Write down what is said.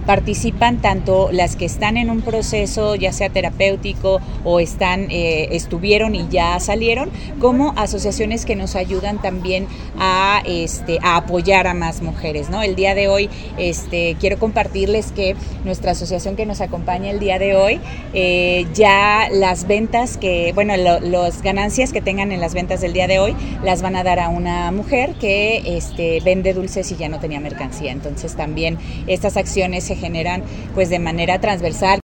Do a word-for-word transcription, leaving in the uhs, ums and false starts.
participan tanto las que están en un proceso, ya sea terapéutico o están, eh, estuvieron y ya salieron, como asociaciones que nos ayudan también a, este, a apoyar a más mujeres, ¿no? El día de hoy este, quiero compartirles que nuestra asociación que nos acompaña el día de hoy, eh, ya las ventas que, bueno, lo, las ganancias que tengan en las ventas del día de hoy las van a dar a una mujer que este, vende dulces y ya no tenía mercancía. Entonces también estas acciones se generan pues de manera transversal.